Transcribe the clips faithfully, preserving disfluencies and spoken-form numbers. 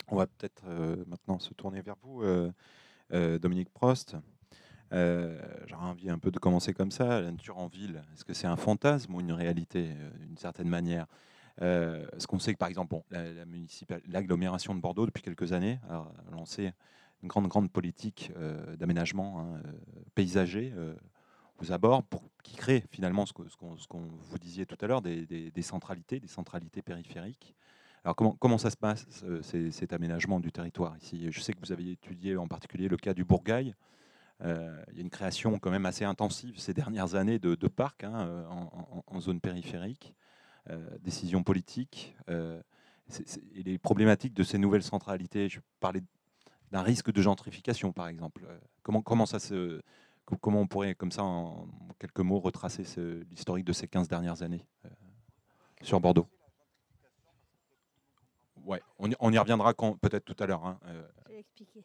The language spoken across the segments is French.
On va peut-être euh, maintenant se tourner vers vous, euh, euh, Dominique Prost. Euh, J'aurais envie un peu de commencer comme ça. La nature en ville, est-ce que c'est un fantasme ou une réalité, euh, d'une certaine manière? Euh, Est-ce qu'on sait que, par exemple, bon, la, la municipal- l'agglomération de Bordeaux, depuis quelques années, a lancé une grande, grande politique euh, d'aménagement, hein, euh, paysager euh, aux abords, pour, qui crée finalement ce que- ce qu'on ce qu'on vous disiez tout à l'heure, des, des- des centralités, des centralités périphériques. Alors comment, comment ça se passe, ce- ces- cet aménagement du territoire ici? Je sais que vous avez étudié en particulier le cas du Bourgail. Euh, il y a une création quand même assez intensive ces dernières années de, de parcs, hein, euh, en, en- en zone périphérique, euh, décisions politiques. Euh, c'est- c'est- et les problématiques de ces nouvelles centralités, je parlais d'un risque de gentrification par exemple. Euh, Comment, comment, ça se, co- comment on pourrait, comme ça, en quelques mots, retracer ce- l'historique de ces quinze dernières années euh, sur Bordeaux? Ouais, on y, on y reviendra quand- peut-être tout à l'heure, hein. Euh, Je vais expliquer.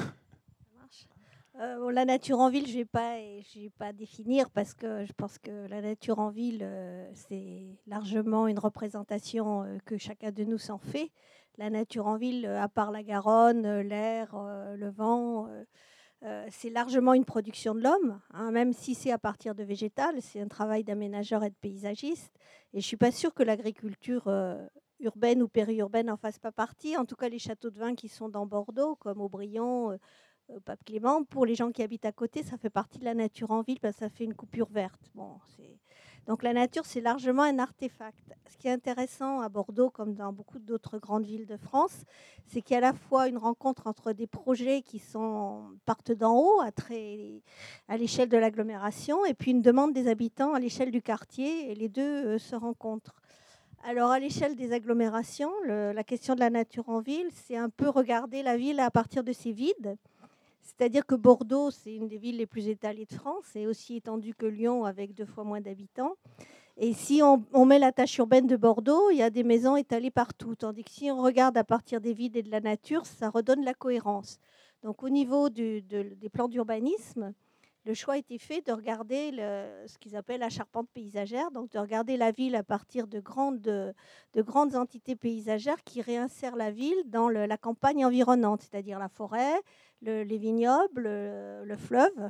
Ça marche. Euh, bon, la nature en ville, je ne vais pas, je vais pas définir parce que je pense que la nature en ville, euh, c'est largement une représentation euh, que chacun de nous s'en fait. La nature en ville, euh, à part la Garonne, euh, l'air, euh, le vent, euh, euh, c'est largement une production de l'homme, hein, même si c'est à partir de végétal, c'est un travail d'aménageur et de paysagiste. Et je ne suis pas sûre que l'agriculture euh, urbaine ou périurbaine en fasse pas partie. En tout cas, les châteaux de vin qui sont dans Bordeaux, comme Aubryon, euh, euh, Pape Clément, pour les gens qui habitent à côté, ça fait partie de la nature en ville parce que ça fait une coupure verte. Bon, c'est... Donc la nature, c'est largement un artefact. Ce qui est intéressant à Bordeaux, comme dans beaucoup d'autres grandes villes de France, c'est qu'il y a à la fois une rencontre entre des projets qui sont, partent d'en haut, à, très, à l'échelle de l'agglomération, et puis une demande des habitants à l'échelle du quartier, et les deux euh, se rencontrent. Alors, à l'échelle des agglomérations, le- la question de la nature en ville, c'est un peu regarder la ville à partir de ses vides. C'est-à-dire que Bordeaux, c'est une des villes les plus étalées de France, et aussi étendue que Lyon, avec deux fois moins d'habitants. Et si on, on met la tâche urbaine de Bordeaux, il y a des maisons étalées partout. Tandis que si on regarde à partir des vides et de la nature, ça redonne la cohérence. Donc au niveau du, de, des plans d'urbanisme, le choix a été fait de regarder le, ce qu'ils appellent la charpente paysagère, donc de regarder la ville à partir de grandes, de grandes entités paysagères qui réinsèrent la ville dans le, la campagne environnante, c'est-à-dire la forêt, le, les vignobles, le, le fleuve,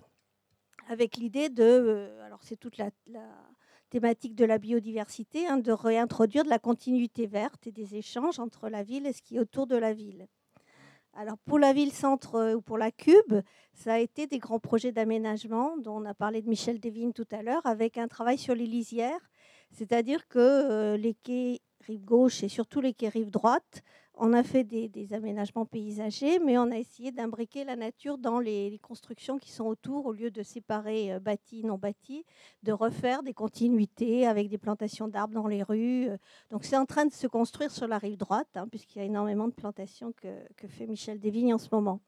avec l'idée de... euh, alors c'est toute la, la thématique de la biodiversité, hein, de réintroduire de la continuité verte et des échanges entre la ville et ce qui est autour de la ville. Alors pour la ville-centre euh, ou pour la Cube, ça a été des grands projets d'aménagement dont on a parlé de Michel Desvignes tout à l'heure, avec un travail sur les lisières, c'est-à-dire que euh, les quais rive gauche et surtout les quais rive droite, on a fait des, des aménagements paysagers, mais on a essayé d'imbriquer la nature dans les, les constructions qui sont autour, au lieu de séparer euh, bâti, non bâti, de refaire des continuités avec des plantations d'arbres dans les rues. Donc c'est en train de se construire sur la rive droite, hein, puisqu'il y a énormément de plantations que, que fait Michel Desvignes en ce moment.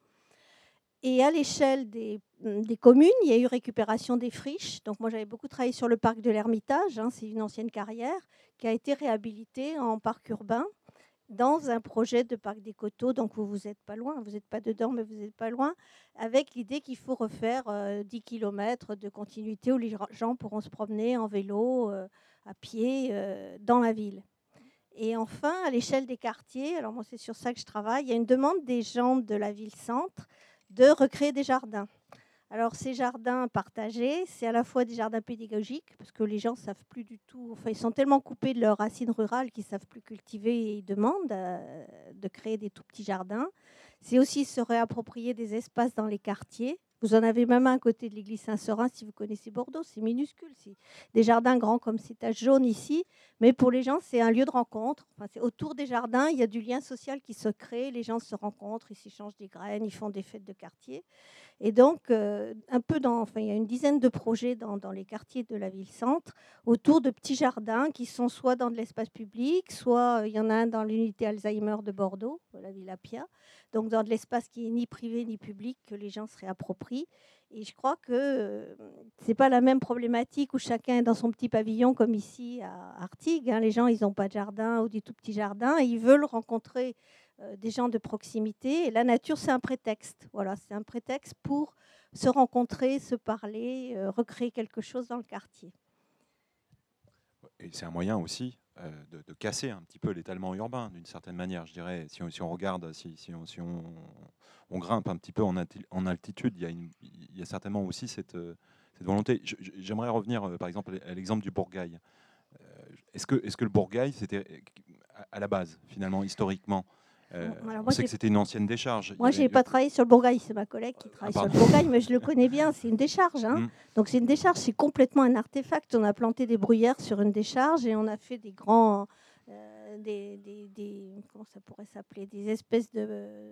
Et à l'échelle des, des communes, il y a eu récupération des friches. Donc moi, j'avais beaucoup travaillé sur le parc de l'Ermitage. Hein, c'est une ancienne carrière qui a été réhabilitée en parc urbain dans un projet de parc des Coteaux. Donc vous vous êtes pas loin, vous n'êtes pas dedans, mais vous n'êtes pas loin, avec l'idée qu'il faut refaire euh, dix kilomètres de continuité où les gens pourront se promener en vélo, euh, à pied, euh, dans la ville. Et enfin, à l'échelle des quartiers, alors moi c'est sur ça que je travaille, il y a une demande des gens de la ville-centre de recréer des jardins. Alors ces jardins partagés, c'est à la fois des jardins pédagogiques, parce que les gens ne savent plus du tout, enfin ils sont tellement coupés de leurs racines rurales qu'ils ne savent plus cultiver et ils demandent euh, de créer des tout petits jardins. C'est aussi se réapproprier des espaces dans les quartiers. Vous en avez même un à côté de l'église Saint-Seurin, si vous connaissez Bordeaux, c'est minuscule. C'est des jardins grands comme ces taches jaunes ici, mais pour les gens, c'est un lieu de rencontre. Enfin, c'est autour des jardins, il y a du lien social qui se crée, les gens se rencontrent, ils s'échangent des graines, ils font des fêtes de quartier. Et donc, euh, un peu dans, enfin, il y a une dizaine de projets dans, dans les quartiers de la ville-centre autour de petits jardins qui sont soit dans de l'espace public, soit euh, il y en a un dans l'unité Alzheimer de Bordeaux, la Villa Pia, donc dans de l'espace qui est ni privé ni public, que les gens se réapproprient. Et je crois que euh, c'est pas la même problématique où chacun est dans son petit pavillon comme ici à Artigues. Hein. Les gens, ils n'ont pas de jardin ou des tout petits jardins et ils veulent rencontrer euh, des gens de proximité. Et la nature, c'est un prétexte. Voilà, c'est un prétexte pour se rencontrer, se parler, euh, recréer quelque chose dans le quartier. Et c'est un moyen aussi euh, de, de casser un petit peu l'étalement urbain d'une certaine manière, je dirais. Si on, si on regarde, si, si, on, si on, on grimpe un petit peu en, alti- en altitude, il y, a une- il y a certainement aussi cette, euh, cette volonté. Je- je- J'aimerais revenir, euh, par exemple, à l'exemple du Bourgail. Euh, Est-ce que, est-ce que le Bourgail, c'était à à la base, finalement, historiquement, euh, Alors on moi, sait j'ai que c'était une ancienne décharge. Il y Moi, je n'ai avait, pas travaillé sur le Bourgail, c'est ma collègue qui ah, travaille sur le pardon. Bourgail, mais je le connais bien, c'est une décharge. Hein. Hmm. Donc c'est une décharge, c'est complètement un artefact. On a planté des bruyères sur une décharge et on a fait des grands, euh, des, des, des- comment ça pourrait s'appeler, des espèces de, euh,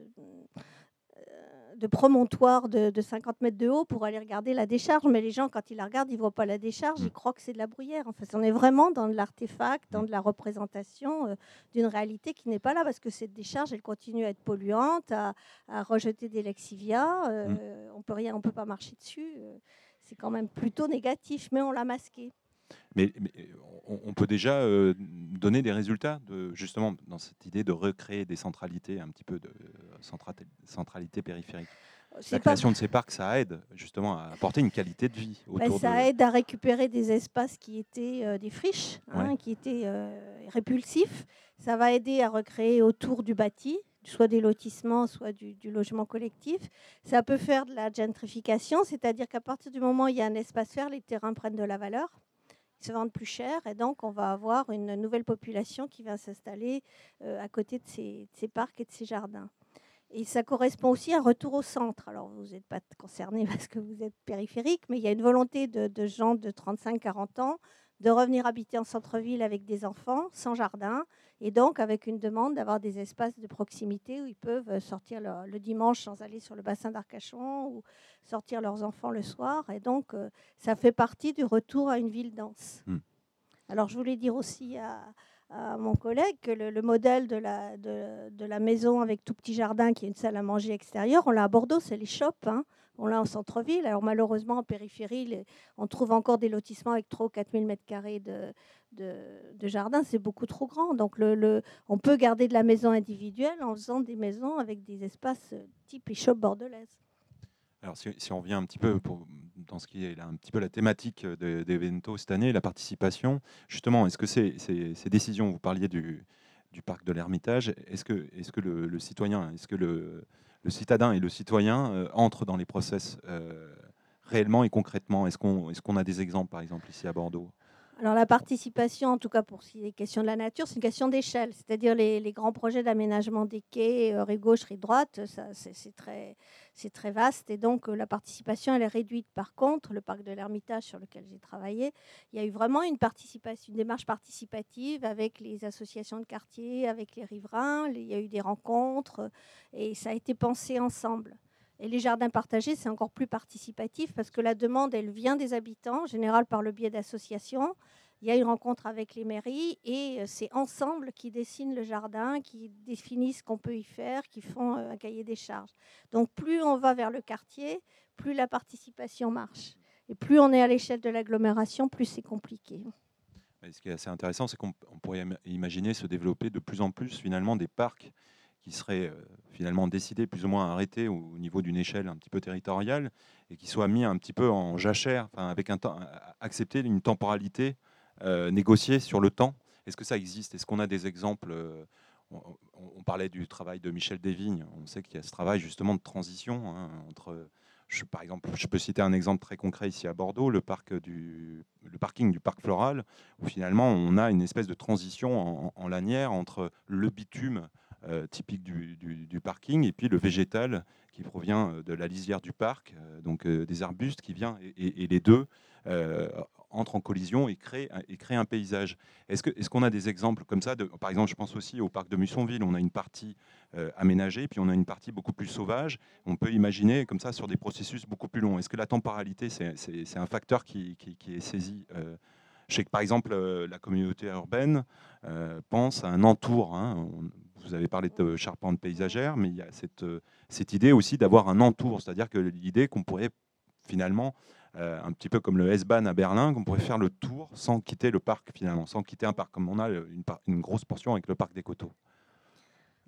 de promontoires de, de cinquante mètres de haut pour aller regarder la décharge. Mais les gens, quand ils la regardent, ils ne voient pas la décharge, Hmm. ils croient que c'est de la bruyère. En fait, on est vraiment dans de l'artefact, dans Hmm. de la représentation euh, d'une réalité qui n'est pas là, parce que cette décharge, elle continue à être polluante, à, à rejeter des lexivias. Hmm. Euh, on peut rien, on peut pas marcher dessus. euh, c'est quand même plutôt négatif, mais on l'a masqué. Mais, mais on, on peut déjà euh, donner des résultats, de, justement, dans cette idée de recréer des centralités, un petit peu de centra- centralité périphérique. La C'est pas création de ces parcs, ça aide justement à apporter une qualité de vie Ben, autour de... ça aide à récupérer des espaces qui étaient euh, des friches, Ouais. hein, qui étaient euh, répulsifs. Ça va aider à recréer autour du bâti, soit des lotissements, soit du, du logement collectif. Ça peut faire de la gentrification, c'est-à-dire qu'à partir du moment où il y a un espace vert, les terrains prennent de la valeur, ils se vendent plus cher, et donc on va avoir une nouvelle population qui va s'installer euh, à côté de ces, de ces parcs et de ces jardins. Et ça correspond aussi à un retour au centre. Alors, vous n'êtes pas concerné parce que vous êtes périphérique, mais il y a une volonté de, de gens de trente-cinq à quarante ans de revenir habiter en centre-ville avec des enfants, sans jardin, et donc avec une demande d'avoir des espaces de proximité où ils peuvent sortir le, le dimanche sans aller sur le bassin d'Arcachon ou sortir leurs enfants le soir. Et donc, euh, ça fait partie du retour à une ville dense. Hmm. Alors, je voulais dire aussi à, à mon collègue que le, le modèle de la, de, de la maison avec tout petit jardin qui est une salle à manger extérieure, on l'a à Bordeaux, c'est les shops. Hein. On l'a en centre-ville. Alors, malheureusement, en périphérie, les, on trouve encore des lotissements avec trois ou quatre mille mètres carrés de, de, de jardin. C'est beaucoup trop grand. Donc, le, le, on peut garder de la maison individuelle en faisant des maisons avec des espaces type les shops bordelaises. Alors, si, si on revient un petit peu pour, dans ce qui est là, un petit peu la thématique de- d'Evento cette année, la participation, justement, est-ce que ces, ces, ces décisions, vous parliez du, du parc de l'Ermitage, est-ce que, est-ce que le, le citoyen, est-ce que le, le citadin et le citoyen euh, entrent dans les process euh, réellement et concrètement? Est-ce qu'on est-ce qu'on a des exemples, par exemple, ici à Bordeaux? Alors la participation, en tout cas pour les questions de la nature, c'est une question d'échelle. C'est-à-dire les, les grands projets d'aménagement des quais, euh, rive gauche, rive droite, ça, c'est, c'est très, c'est très vaste. Et donc euh, la participation, elle est réduite. Par contre, le parc de l'Ermitage sur lequel j'ai travaillé, il y a eu vraiment une participation, une démarche participative avec les associations de quartier, avec les riverains. Il y a eu des rencontres et ça a été pensé ensemble. Et les jardins partagés, c'est encore plus participatif parce que la demande, elle vient des habitants, en général par le biais d'associations. Il y a une rencontre avec les mairies et c'est ensemble qui dessinent le jardin, qui définissent ce qu'on peut y faire, qui font un cahier des charges. Donc plus on va vers le quartier, plus la participation marche. Et plus on est à l'échelle de l'agglomération, plus c'est compliqué. Et ce qui est assez intéressant, c'est qu'on on pourrait imaginer se développer de plus en plus finalement des parcs qui seraient euh, finalement décidés plus ou moins arrêtés au, au niveau d'une échelle un petit peu territoriale et qui soient mis un petit peu en jachère, enfin, avec un temps, accepter une temporalité euh, négociée sur le temps. Est-ce que ça existe? Est-ce qu'on a des exemples? euh, on, on- on parlait du travail de Michel Desvignes. On sait qu'il y a ce travail justement de transition hein, entre je, par exemple, je peux citer un exemple très concret ici à Bordeaux, le, parc du, le parking du parc floral, où finalement on a une espèce de transition en, en lanière entre le bitume euh, typique du, du, du parking et puis le végétal qui provient de la lisière du parc, euh, donc euh, des arbustes qui viennent, et, et, et les deux euh, entrent en collision et créent, et créent un paysage. Est-ce que, est-ce qu'on a des exemples comme ça de, par exemple, je pense aussi au parc de Mussonville, on a une partie euh, aménagée, puis on a une partie beaucoup plus sauvage. On peut imaginer comme ça sur des processus beaucoup plus longs. Est-ce que la temporalité, c'est, c'est, c'est un facteur qui, qui, qui est saisi euh, je sais que par exemple, euh, la communauté urbaine euh, pense à un entour. Hein. On, vous avez parlé de charpente paysagère, mais il y a cette, euh, cette idée aussi d'avoir un entour, c'est-à-dire que l'idée qu'on pourrait finalement, euh, un petit peu comme le S-Bahn à Berlin, qu'on pourrait faire le tour sans quitter le parc finalement, sans quitter un parc, comme on a une, une grosse portion avec le parc des Coteaux.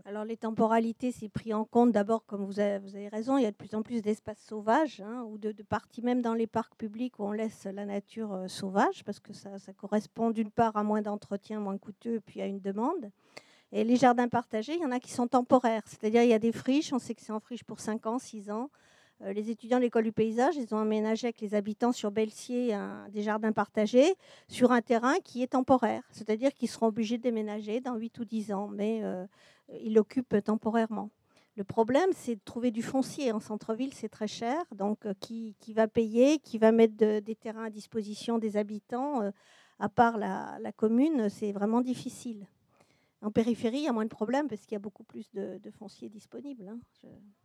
Alors les temporalités, c'est pris en compte d'abord, comme vous avez, vous avez raison, il y a de plus en plus d'espaces sauvages, hein, ou de, de parties même dans les parcs publics où on laisse la nature euh, sauvage, parce que ça, ça correspond d'une part à moins d'entretien, moins coûteux, puis à une demande. Et les jardins partagés, il y en a qui sont temporaires, c'est-à-dire il y a des friches, on sait que c'est en friche pour cinq ans, six ans. Euh, les étudiants de l'école du paysage, ils ont aménagé avec les habitants sur Belsier un, des jardins partagés sur un terrain qui est temporaire, c'est-à-dire qu'ils seront obligés de déménager dans huit ou dix ans, mais euh, ils l'occupent temporairement. Le problème, c'est de trouver du foncier. En centre-ville, c'est très cher. Donc, euh, qui, qui va payer, qui va mettre de, des terrains à disposition des habitants, euh, à part la, la commune, c'est vraiment difficile. En périphérie, il y a moins de problèmes parce qu'il y a beaucoup plus de, de foncier disponible. Hein. Je...